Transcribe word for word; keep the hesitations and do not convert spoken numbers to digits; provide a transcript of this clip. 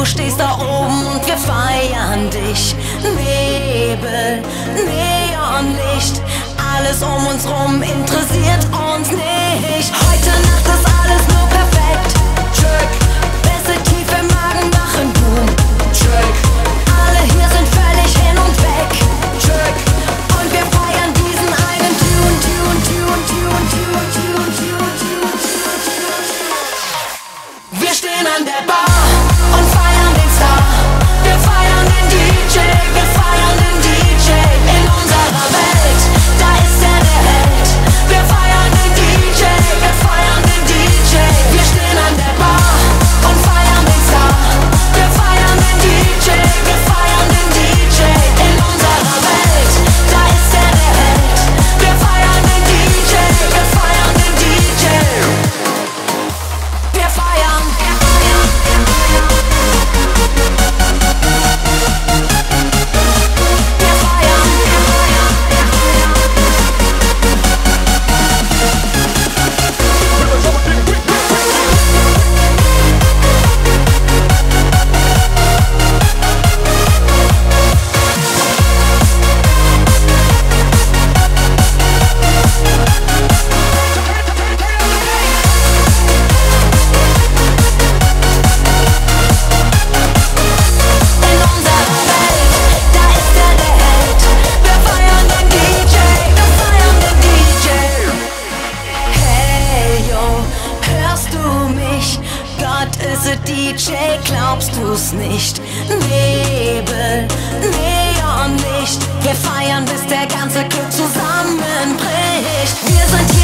stehst da oben und wir feiern dich. Nebel, Neonlicht, alles um uns rum interessiert uns nicht. Heute Nacht ist alles nur perfekt. Check. Bässe tief im Magen machen Boom. Check. Alle hier sind völlig hin und weg. Check. Und wir feiern diesen einen Tune, Tune, Tune, Tune, Tune, Tune, Tune, Tune, Tune. Wir stehen an der Bar und feiern den Star. Wir feiern den D J, wir feiern den D J. In unserer Welt, da ist er der Held. Wir feiern den D J, wir feiern den D J. Wir stehen an der Bar und feiern den Star. Wir feiern den D J, wir feiern den D J. In unserer Welt, da ist er der Held. Wir feiern den D J, wir feiern den D J. Wir feiern, wir feiern, wir feiern. Wir feiern, wir feiern, wir feiern. In unserer Welt, da ist er der Held. Wir feiern den D J, wir feiern den D J. Hey yo, hörst du mich? Gott ist a D J, glaubst du's nicht? Nebel, Neonlicht, wir feiern bis der ganze Club zusammenbricht. Wir sind